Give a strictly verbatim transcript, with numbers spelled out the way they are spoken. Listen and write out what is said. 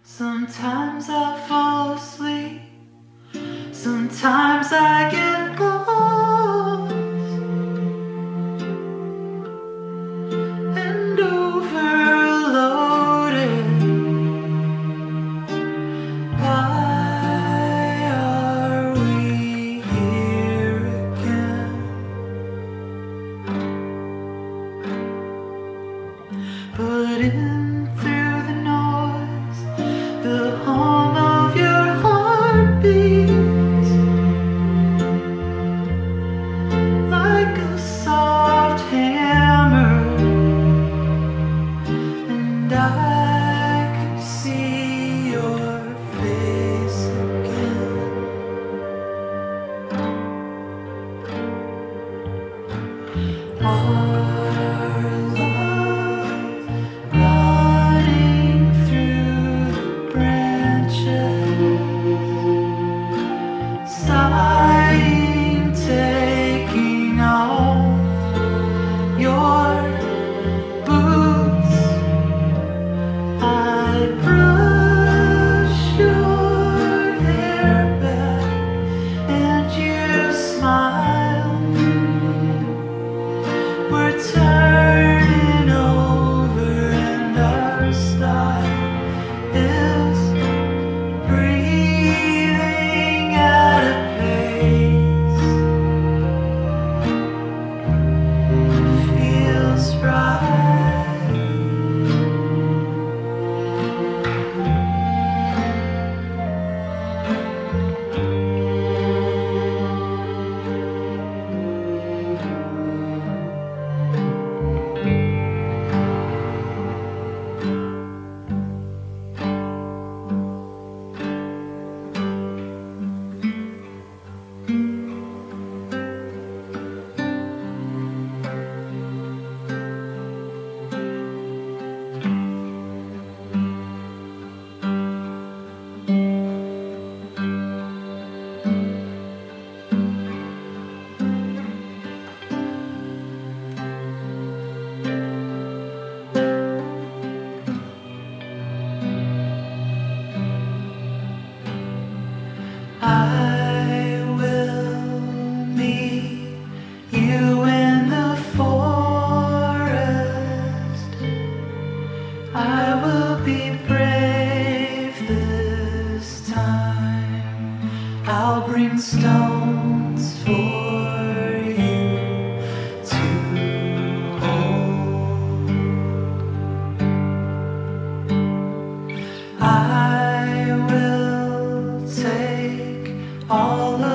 Sometimes I fall asleep, sometimes I get lost and overloaded. Why are we here again? But in through the noise, the hum of your heart beats like a soft hammer, and I can see your face again. Our love running through the branches, sighing, taking off your boots. I'd brush your hair back and you smile. We're turning over and our style is breathing at a pace. Feels right. I will meet you in the forest. I will be brave this time. I'll bring stones for you to hold. I will take all of